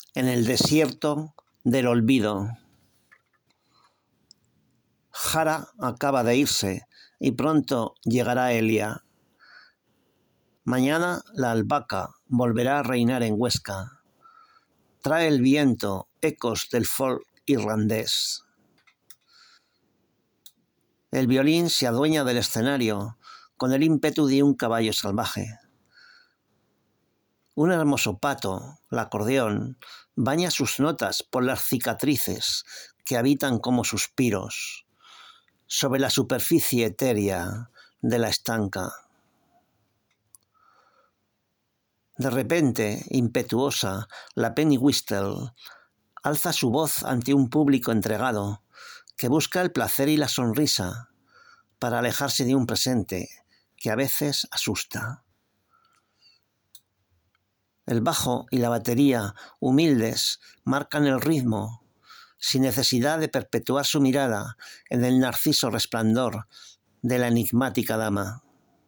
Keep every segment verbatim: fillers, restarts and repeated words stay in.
en el desierto del olvido. Jara acaba de irse y pronto llegará Elia. Mañana la albahaca volverá a reinar en Huesca. Trae el viento ecos del folk irlandés. El violín se adueña del escenario con el ímpetu de un caballo salvaje. Un hermoso pato, el acordeón, baña sus notas por las cicatrices que habitan como suspiros sobre la superficie etérea de la estanca. De repente, impetuosa, la penny whistle alza su voz ante un público entregado que busca el placer y la sonrisa para alejarse de un presente que a veces asusta. El bajo y la batería, humildes, marcan el ritmo, sin necesidad de perpetuar su mirada en el narciso resplandor de la enigmática dama.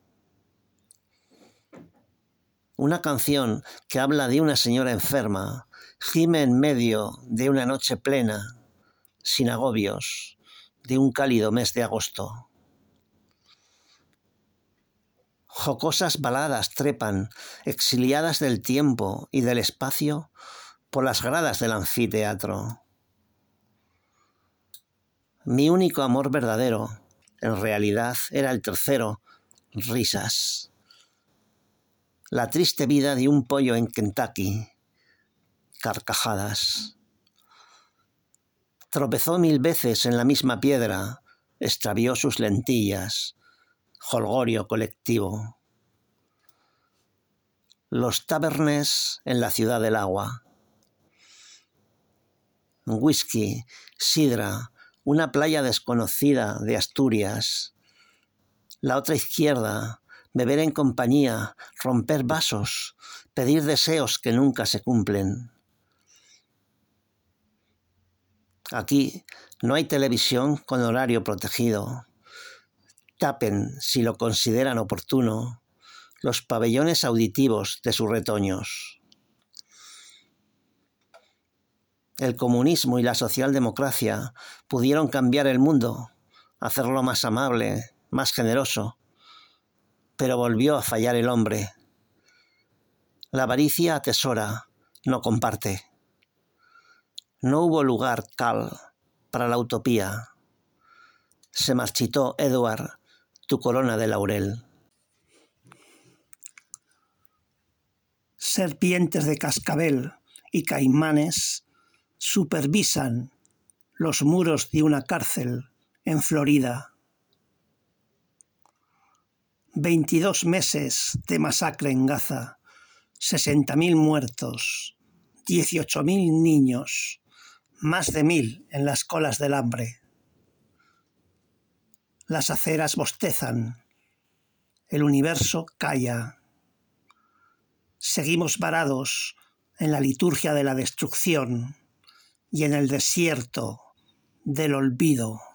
Una canción que habla de una señora enferma gime en medio de una noche plena, sin agobios, de un cálido mes de agosto. Jocosas baladas trepan, exiliadas del tiempo y del espacio, por las gradas del anfiteatro. Mi único amor verdadero, en realidad, era el tercero, risas. La triste vida de un pollo en Kentucky, carcajadas. Tropezó mil veces en la misma piedra, extravió sus lentillas, jolgorio colectivo. Los tabernes en la ciudad del agua. Whisky, sidra, una playa desconocida de Asturias. La otra izquierda, beber en compañía, romper vasos, pedir deseos que nunca se cumplen. Aquí no hay televisión con horario protegido. Tapen, si lo consideran oportuno, los pabellones auditivos de sus retoños. El comunismo y la socialdemocracia pudieron cambiar el mundo, hacerlo más amable, más generoso, pero volvió a fallar el hombre. La avaricia atesora, no comparte. No hubo lugar, Cal, para la utopía. Se marchitó, Edward, tu corona de laurel. Serpientes de cascabel y caimanes supervisan los muros de una cárcel en Florida. Veintidós meses de masacre en Gaza, sesenta mil muertos, dieciocho mil niños, más de mil en las colas del hambre. Las aceras bostezan, el universo calla. Seguimos varados en la liturgia de la destrucción y en el desierto del olvido.